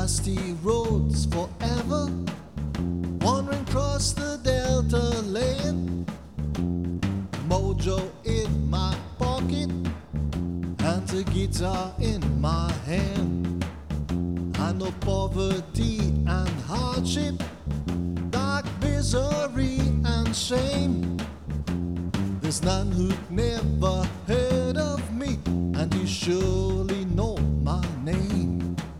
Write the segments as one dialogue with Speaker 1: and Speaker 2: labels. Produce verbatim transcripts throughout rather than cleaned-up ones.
Speaker 1: dusty roads forever, wandering across the Delta lane. Mojo in my pocket and the guitar in my hand. I know poverty and hardship, dark misery and shame. There's none who've never heard of me, and you surely know my name.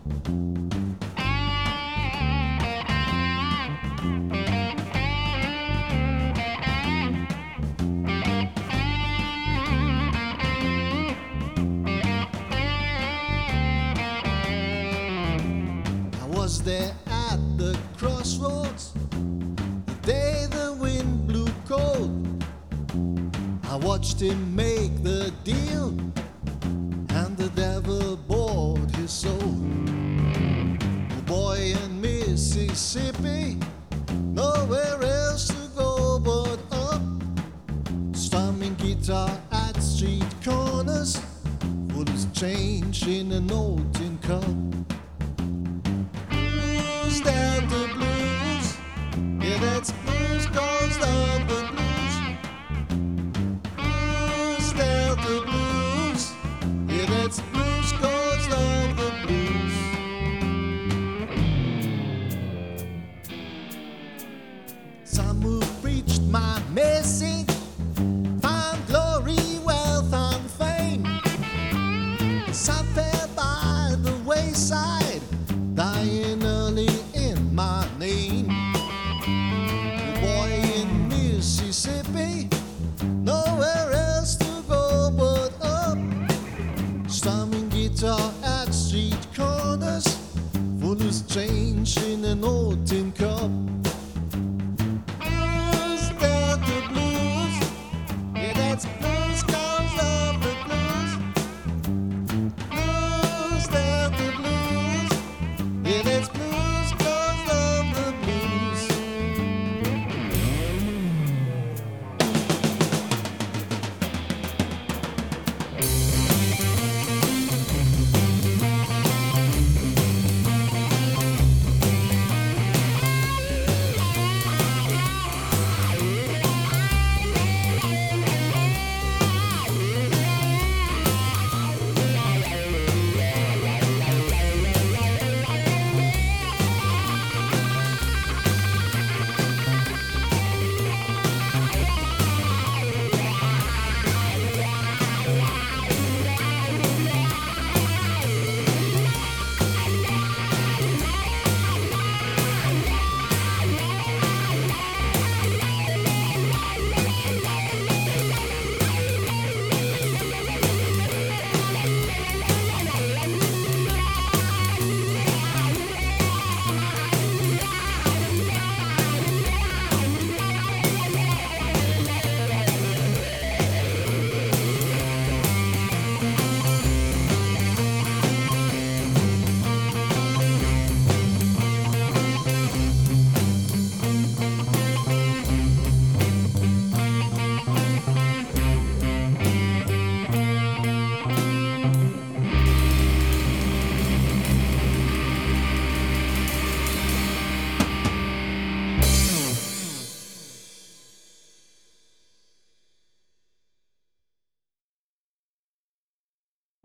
Speaker 1: I was there at the crossroads the day the wind blew cold. I watched him make the deal, and the devil bought his soul. The boy in Mississippi, nowhere else to go but up, strumming guitar at street corners, full of change in an old tin cup. Blues, Delta blues, yeah, that's blues goes down the blues. Blues, Delta blues, yeah, that's blues goes down the blues. Some who preached my message found glory, wealth, and fame. Some fell by the wayside, dying early in my name. The boy in Mississippi, nowhere else to go but up, strumming guitar at street corners, full of change in an old tin